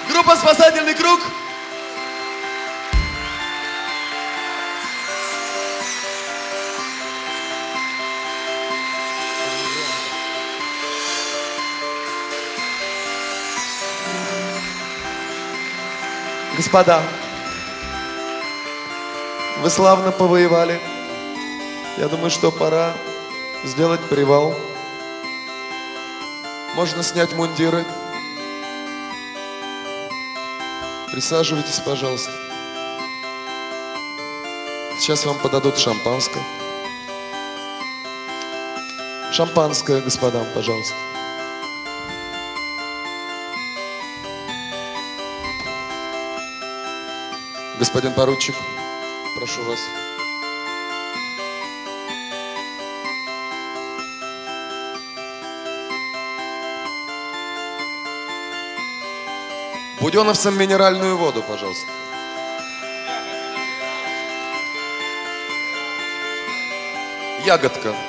Группа «Спасательный круг». Господа, вы славно повоевали. Я думаю, что пора сделать привал. Можно снять мундиры. Присаживайтесь, пожалуйста. Сейчас вам подадут шампанское. Шампанское, господам, пожалуйста. Господин поручик, прошу вас. Буденовцам минеральную воду, пожалуйста. Ягодка.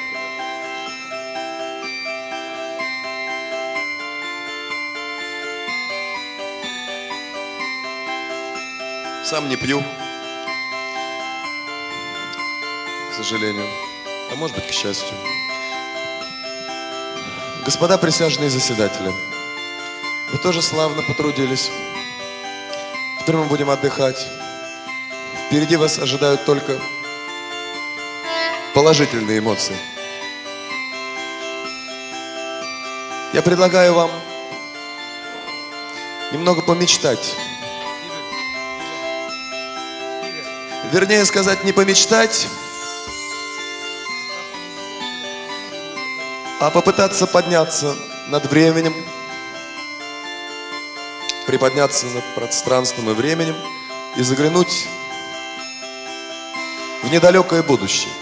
Сам не пью, к сожалению, а может быть, к счастью. Господа присяжные заседатели, вы тоже славно потрудились. Теперь мы будем отдыхать. Впереди вас ожидают только положительные эмоции. Я предлагаю вам немного помечтать. Вернее сказать, не помечтать, а попытаться подняться над временем, приподняться над пространством и временем и заглянуть в недалекое будущее.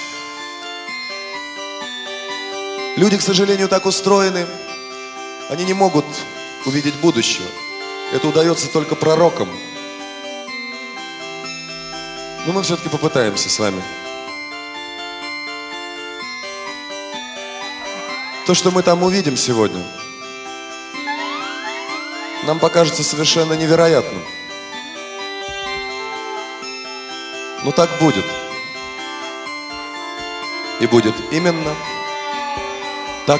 Люди, к сожалению, так устроены, они не могут увидеть будущего. Это удается только пророкам. Но мы все-таки попытаемся с вами. То, что мы там увидим сегодня, нам покажется совершенно невероятным. Но так будет. И будет именно так.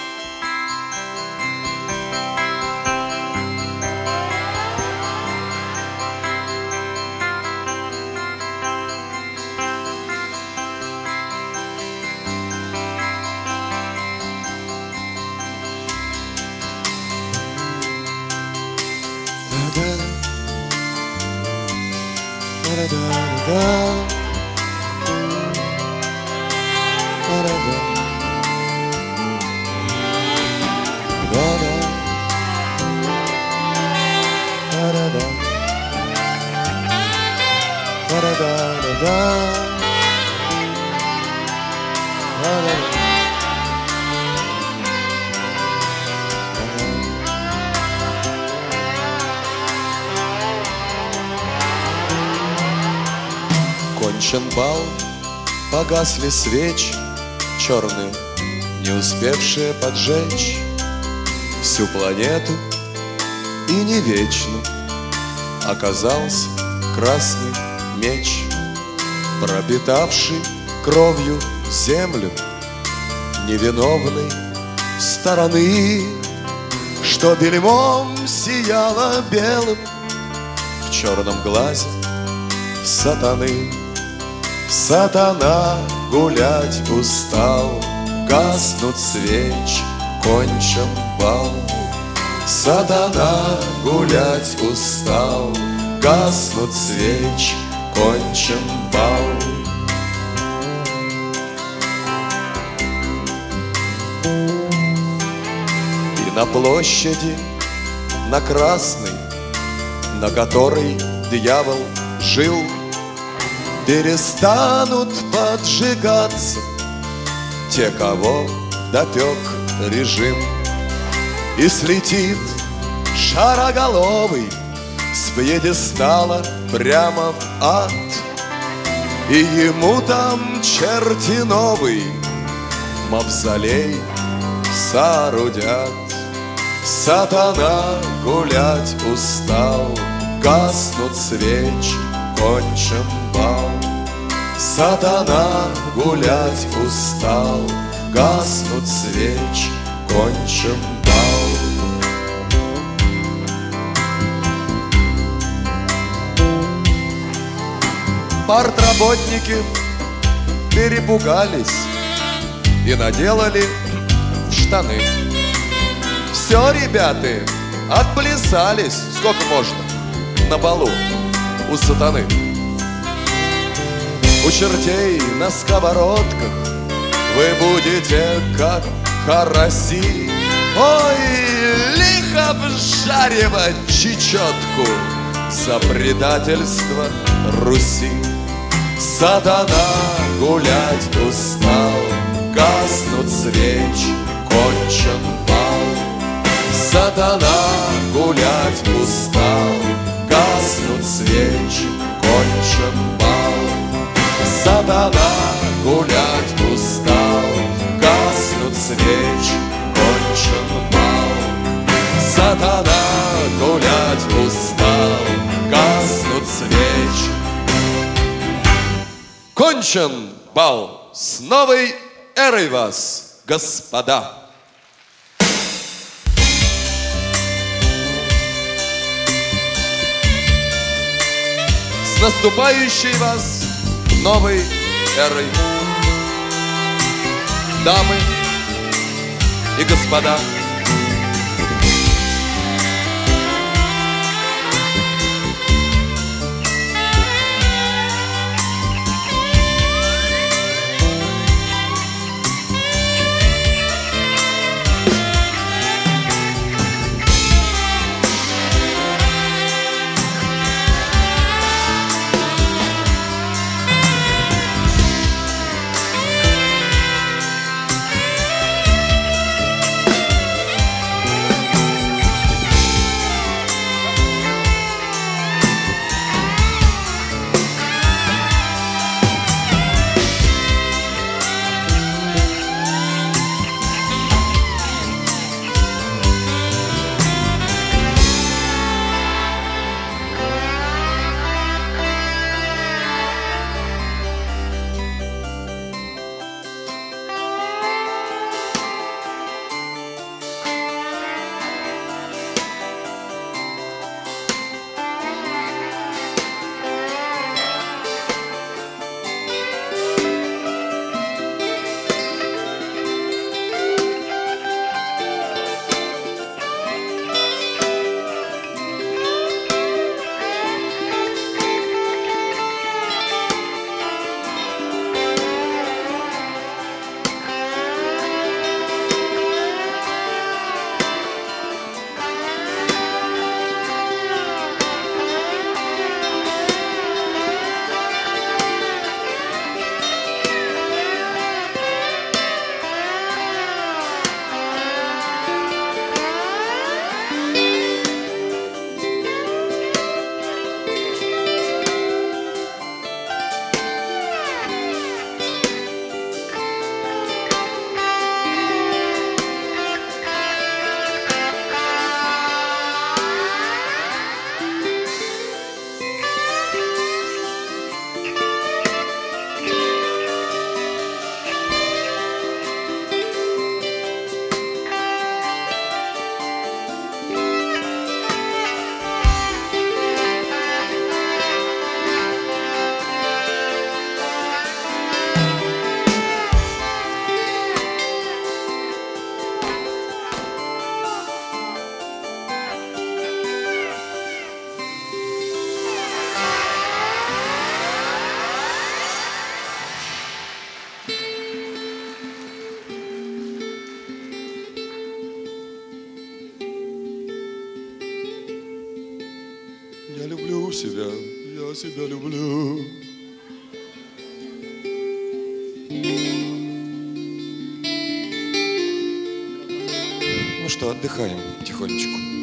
Кончен бал, погасли свечи черные, не успевшие поджечь всю планету, и не вечно оказался красный меч, пропитавший кровью землю невиновной стороны, что бельмом сияло белым в черном глазе сатаны. Сатана гулять устал, гаснут свеч, кончен бал. Сатана гулять устал, гаснут свеч, кончен бал. И на площади, на Красной, на которой дьявол жил, перестанут поджигаться те, кого допек режим. И слетит шароголовый с пьедестала прямо в ад, и ему там черти новый мавзолей соорудят. Сатана гулять устал, гаснут свечи, кончен бал. Сатана гулять устал, гаснут свечи, кончен бал. Партработники перепугались и наделали в штаны. Все, ребята, отплясались, сколько можно, на балу у сатаны. У чертей на сковородках вы будете как караси. Ой, лихо вжаривать чечетку за предательство Руси. Сатана гулять устал, гаснут свечи, кончен бал. Сатана гулять устал, гаснут свечи, кончен бал. Сатана гулять устал, гаснут свечи, кончен бал. Сатана гулять устал, гаснут свечи. Кончен бал! С новой эрой вас, господа! С наступающей вас новой эрой, дамы и господа! Я люблю себя, я себя люблю. Ну что, отдыхаем потихонечку.